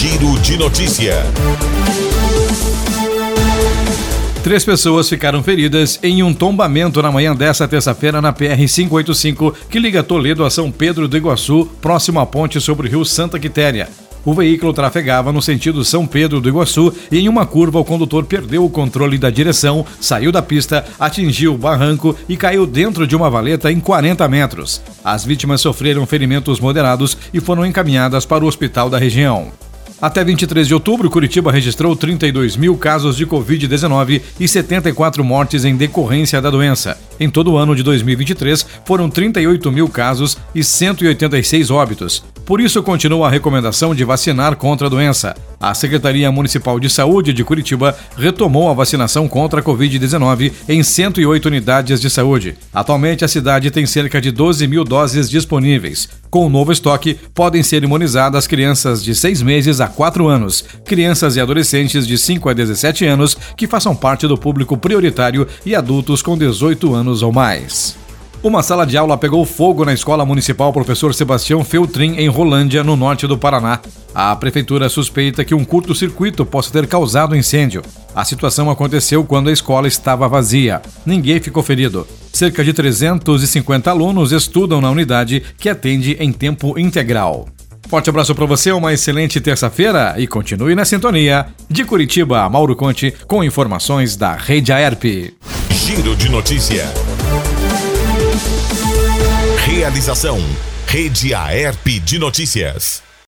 Giro de Notícia. 3 pessoas ficaram feridas em um tombamento na manhã desta terça-feira na PR-585, que liga Toledo a São Pedro do Iguaçu, próximo à ponte sobre o rio Santa Quitéria. O veículo trafegava no sentido São Pedro do Iguaçu e em uma curva o condutor perdeu o controle da direção, saiu da pista, atingiu o barranco e caiu dentro de uma valeta em 40 metros. As vítimas sofreram ferimentos moderados e foram encaminhadas para o hospital da região. Até 23 de outubro, Curitiba registrou 32 mil casos de Covid-19 e 74 mortes em decorrência da doença. Em todo o ano de 2023, foram 38 mil casos e 186 óbitos. Por isso, continua a recomendação de vacinar contra a doença. A Secretaria Municipal de Saúde de Curitiba retomou a vacinação contra a Covid-19 em 108 unidades de saúde. Atualmente, a cidade tem cerca de 12 mil doses disponíveis. Com o novo estoque, podem ser imunizadas crianças de 6 meses a 4 anos, crianças e adolescentes de 5 a 17 anos que façam parte do público prioritário e adultos com 18 anos ou mais. Uma sala de aula pegou fogo na Escola Municipal Professor Sebastião Feltrin, em Rolândia, no norte do Paraná. A prefeitura suspeita que um curto-circuito possa ter causado incêndio. A situação aconteceu quando a escola estava vazia. Ninguém ficou ferido. Cerca de 350 alunos estudam na unidade, que atende em tempo integral. Forte abraço para você, uma excelente terça-feira e continue na sintonia. De Curitiba, Mauro Conte, com informações da Rede Aerp. Giro de Notícia. Realização: Rede Aerp de Notícias.